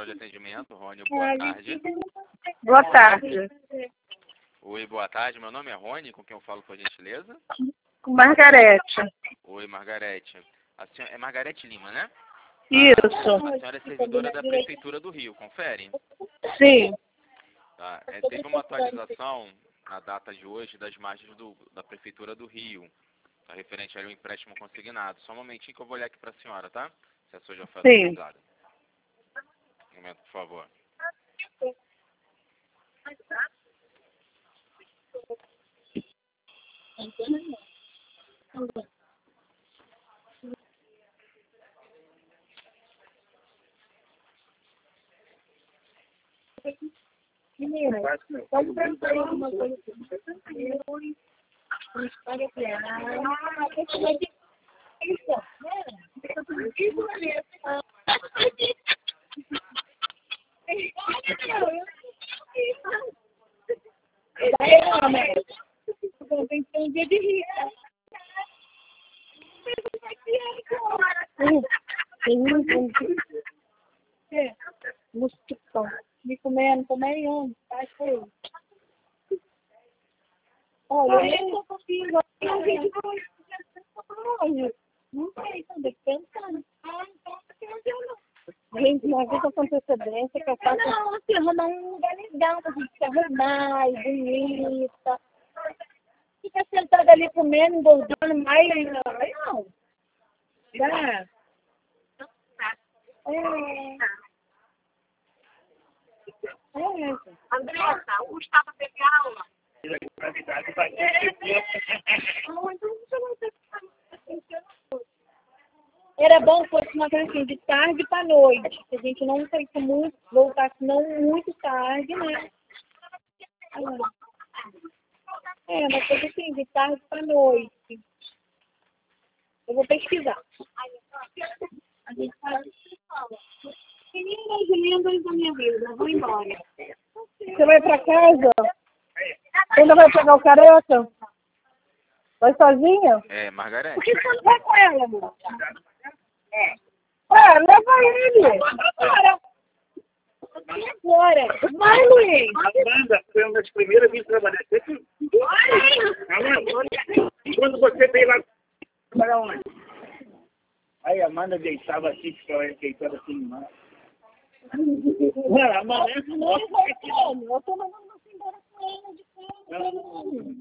de atendimento. Rony, boa tarde. Boa tarde. Oi, boa tarde. Meu nome é Rony, com quem eu falo, por gentileza? Com Margarete. Oi, Margarete. A senhora é Margarete Lima, né? Isso. A senhora é servidora da Prefeitura do Rio, confere? Sim. Tá. Teve uma atualização na data de hoje das margens da Prefeitura do Rio, tá, referente ao empréstimo consignado. Só um momentinho que eu vou olhar aqui para a senhora, tá? Se a sua já foi atualizada. Um momento, por favor. Menina, vamos perguntar alguma coisa. Tem que ter um dia de rir. Mosquitão. Me comendo, também onde? Tá cheio. Olha, eu nem tô conseguindo. Não sei, tô descansando. Gente, uma vez com antecedência que eu faço. Não, assim, arrumar um lugar legal pra gente se arrumar, bonita. Fica sentada ali comendo, engordando mais ainda. Não. Dá. Andressa, o estava pegar aula. Era bom que fosse uma coisa assim, de tarde para noite. Que a gente não fosse muito, voltasse não muito tarde, né? Uma coisa assim, de tarde para noite. Eu vou pesquisar. A gente fala. Meninas lindas da minha vida, eu vou embora. Você vai pra casa? Ainda vai pegar o careca? Vai sozinha? É, Margarete. Por que você não vai com ela, amor? Leva ele. Agora. Vai, Luiz. Amanda foi uma das primeiras a vir trabalhar. Quando você veio lá para onde? Aí a Amanda deitava assim, ficava deitada assim embaixo. Amanda, não, eu tô mandando você embora com ela de casa.